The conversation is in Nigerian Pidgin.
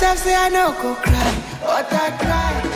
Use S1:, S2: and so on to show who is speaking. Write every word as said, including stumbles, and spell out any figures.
S1: myself say I no go cry, but I cry.